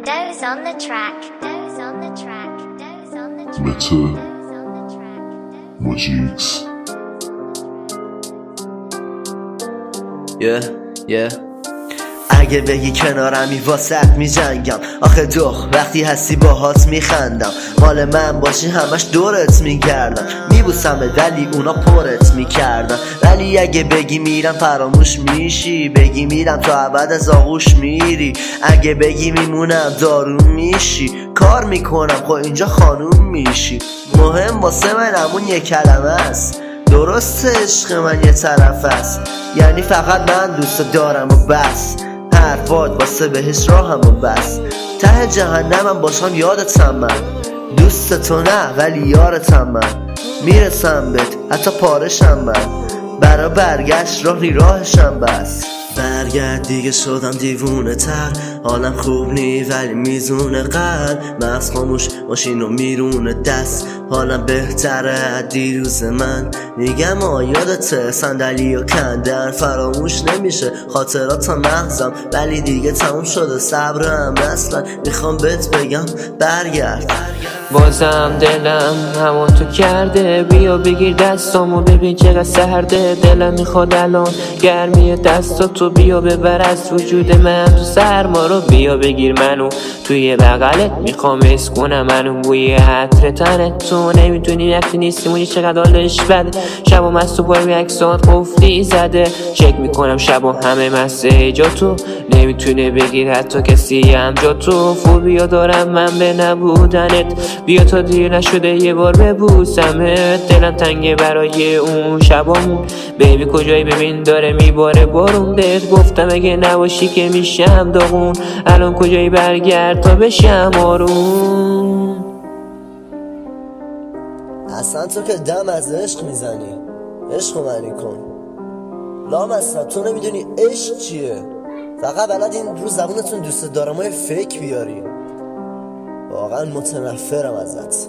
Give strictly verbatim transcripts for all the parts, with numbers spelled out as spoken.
Doze on the track. Doze on the track. Doze on the track. مته ماجیکس yeah, yeah. اگه بگی کنارمی واسط می جنگم، آخه دخ وقتی هستی باهات می خندم. مال من باشی همش دورت می گردم، می بوسمت ولی اونا پرت می کردن. ولی اگه بگی میرم فراموش میشی، بگی میرم تا ابد از آغوش میری. اگه بگی میمونم دارون میشی، کار میکنم خب اینجا خانوم میشی. مهم واسه من همون یک کلمه است، درسته عشق من یه طرف است، یعنی فقط من دوست دارم و بس. حرفات واسه بهش راهم و بس، ته جهنمم باشم یادتم من. دوست تو نه ولی یارتم من، میرسم بهت حتی پارشم من. برا برگشت راهی راهشم بس. برگرد دیگه شدم دیوونه تر، حالم خوب نی ولی میزونه قلب. مغز خاموش ماشین و میرونه دست، حالم بهتره دیروز من. میگم آیادته صندلی و کندن، فراموش نمیشه خاطرات مغزم. ولی دیگه تموم شده صبرم اصلا، میخوام بهت بگم برگرد. بازم دلم همون تو کرده، بیا بگیر دستامو ببین چقدر سرده. دلم میخواد الان گرمی دستاتو بیا ببر از وجود من. تو سرما رو بیا بگیر منو توی بغلت، میخوام حس کنم منو بوی عطر تنت. تو نمیتونی وقتی نیستیمونی چقدر حالش بده. شبا مست و پای عکسات قفلی زده، چک میکنم شبا همه مسیجاتو نمیتونه بگیر حتی کسی هم جا تو. فوبیا دارم من به نبودنت، بیا تا دیر نشده یه بار ببوسمت. دلم تنگه برای اون شبامون، بیبی کجایی ببین داره میباره بارون. بهت گفتم اگه نباشی که میشم داغون، الان کجایی برگرد تا بشم آروم. اصلا تو که دم از عشق میزنی، عشق منی کن لام. اصلا تو نمیدونی عشق چیه، فقط بلد این رو زبونتون دوست دارم های فیک بیاری. واقعا متنفرم ازت.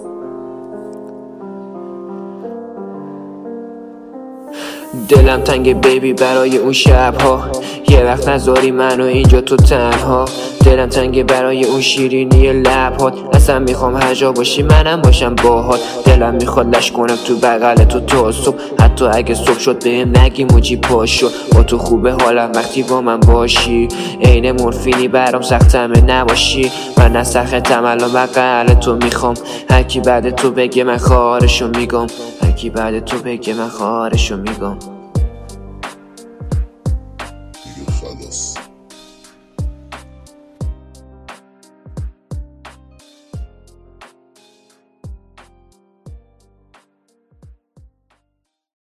دلم تنگه بیبی برای اون شبها، یه وقت نذاری منو اینجا تو تنها. دلم تنگه برای اون شیرینی لبهات، اصلا میخوام هر جا باشی منم باشم باهات. دلم میخواد لش کنم تو بغل تو تا صبح، حتی اگه صبح شد بهم نگی موجی پاشو. با تو خوبه حالم وقتی با من باشی، عین مورفینی برام سختمه نباشی. من نسختم الان بغل تو میخوام، هر کی بعد تو بگه من خارشو میگم. هر کی بعد تو بگه من خارشو میگم. دیگه خلاص.